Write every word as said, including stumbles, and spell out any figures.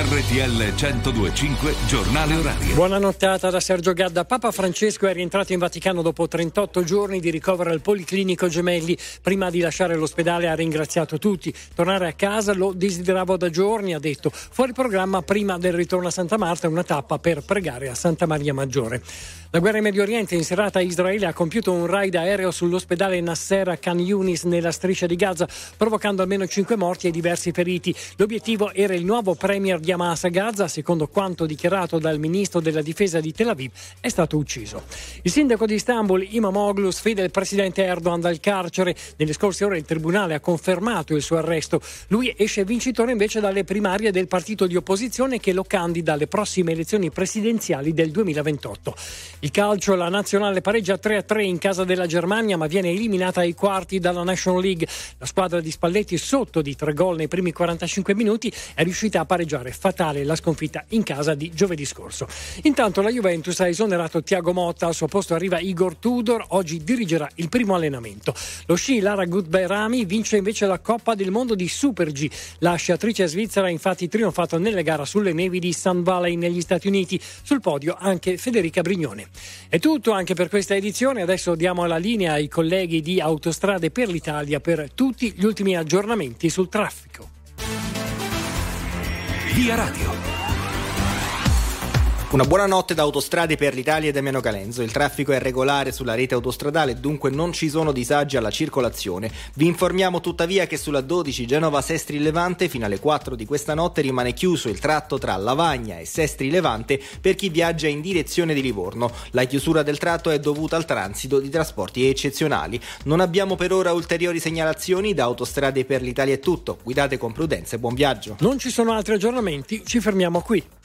R T L centodue e cinque Giornale Orario. Buona nottata da Sergio Gadda. Papa Francesco è rientrato in Vaticano dopo trentotto giorni di ricovero al Policlinico Gemelli. Prima di lasciare l'ospedale ha ringraziato tutti. Tornare a casa lo desideravo da giorni, ha detto. Fuori programma prima del ritorno a Santa Marta una tappa per pregare a Santa Maria Maggiore. La guerra in Medio Oriente, in serata Israele ha compiuto un raid aereo sull'ospedale Nasser a Khan Yunis nella striscia di Gaza, provocando almeno cinque morti e diversi feriti. L'obiettivo era il nuovo premier di Hamas a Gaza, secondo quanto dichiarato dal ministro della difesa di Tel Aviv, è stato ucciso. Il sindaco di Istanbul, Imamoglu, sfida il presidente Erdogan dal carcere. Nelle scorse ore il tribunale ha confermato il suo arresto. Lui esce vincitore invece dalle primarie del partito di opposizione che lo candida alle prossime elezioni presidenziali del duemilaventotto. Il calcio, la nazionale pareggia tre a tre in casa della Germania, ma viene eliminata ai quarti dalla National League. La squadra di Spalletti, sotto di tre gol nei primi quarantacinque minuti, è riuscita a pareggiare. Fatale la sconfitta in casa di giovedì scorso. Intanto la Juventus ha esonerato Thiago Motta, al suo posto arriva Igor Tudor, oggi dirigerà il primo allenamento. Lo sci Lara Gutberami vince invece la Coppa del Mondo di Super G. La sciatrice svizzera ha infatti trionfato nelle gare sulle nevi di Sun Valley negli Stati Uniti. Sul podio anche Federica Brignone. È tutto anche per questa edizione. Adesso diamo la linea ai colleghi di Autostrade per l'Italia per tutti gli ultimi aggiornamenti sul traffico. Via Radio. Una buona notte da Autostrade per l'Italia e Damiano Calenzo. Il traffico è regolare sulla rete autostradale, dunque non ci sono disagi alla circolazione. Vi informiamo tuttavia che sulla dodici Genova-Sestri Levante fino alle quattro di questa notte rimane chiuso il tratto tra Lavagna e Sestri Levante per chi viaggia in direzione di Livorno. La chiusura del tratto è dovuta al transito di trasporti eccezionali. Non abbiamo per ora ulteriori segnalazioni. Da Autostrade per l'Italia è tutto. Guidate con prudenza e buon viaggio. Non ci sono altri aggiornamenti, ci fermiamo qui.